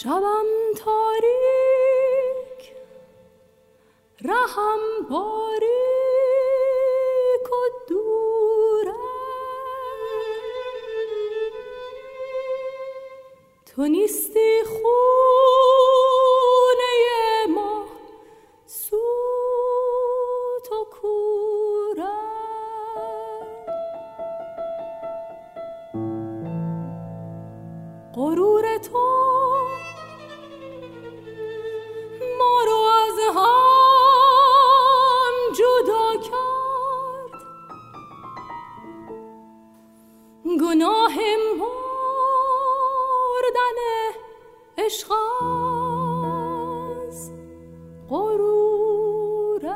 شبم تاریک رهم باریک و دوره، تو نیستی خونه ما سوت و کوره. غرور تو ما رو از هم جدا کرد، گناه مردن عشق از غروره.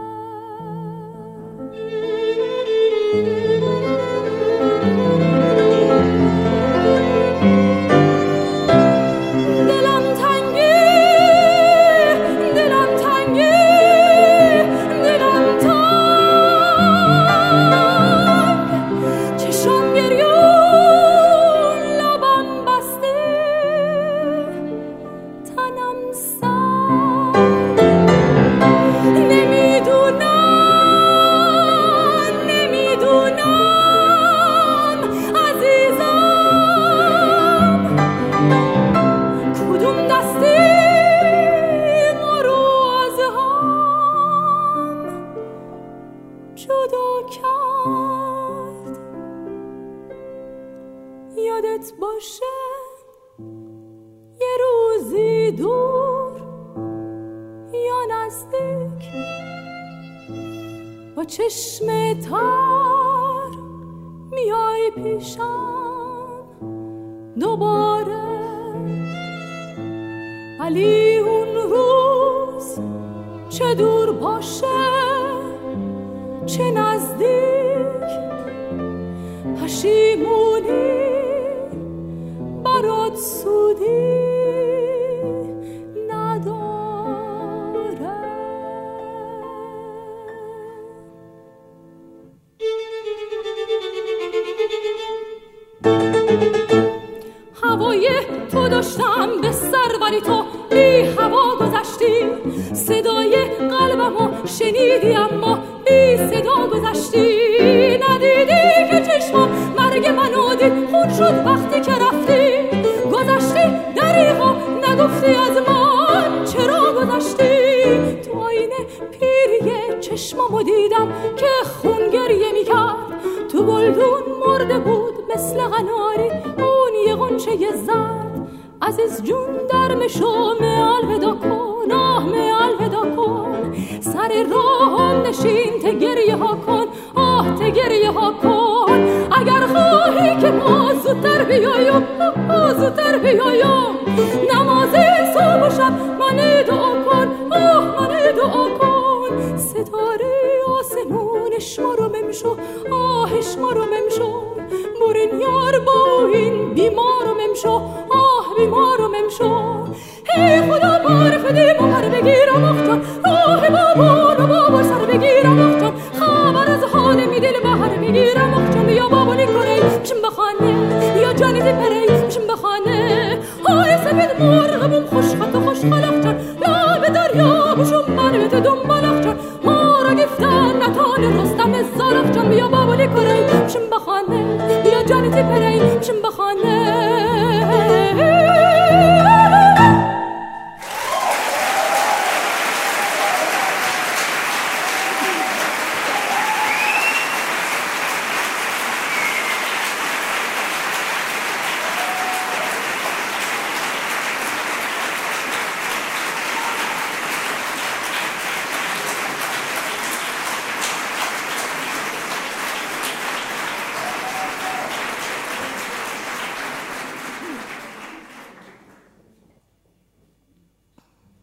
یادت باشه یه روزی دور یا نزدیک با چشم تر میای پیشم دوباره، ولی اون روز چه دور باشه چه نزدیک، پشیمونی برات سودی نداره. هوای تو داشتم به سر، ولی تو بی هوا گذشتی، صدای قلبمو شنیدی اما بی صدا گذشتی، ندیدی که چشمم مرگ منو دید، خون شد وقتی که رفتی، گذشتی دریغا نگفتی از من چرا گذشتی. تو آینه پیری چشممو دیدم که خون گریه میکرد، تو گلدون مرده بود مثل قناری اون یه غنچه زرد. عزیز جون در مشومه الودا کن، آه مه الودا کن، سر راهم نشین ته گریه ها کن، آه ته گریه ها کن. اگر خواهی که ما زودتر بیایم، زودتر بیایم، نماز صبح و شب من دعا کن، آه من دعا کن. ستاره آسمونش ما رو ممشو، آهش ما رو ممشو، برین یار با این بیمار رو ممشو، آه بیمار رو ممشو. هی خدا بار فدی مهر بگیرم اختان، راه بابا رو بابا سر بگیرم اختان، خبر از حال می دل بهر میگیرم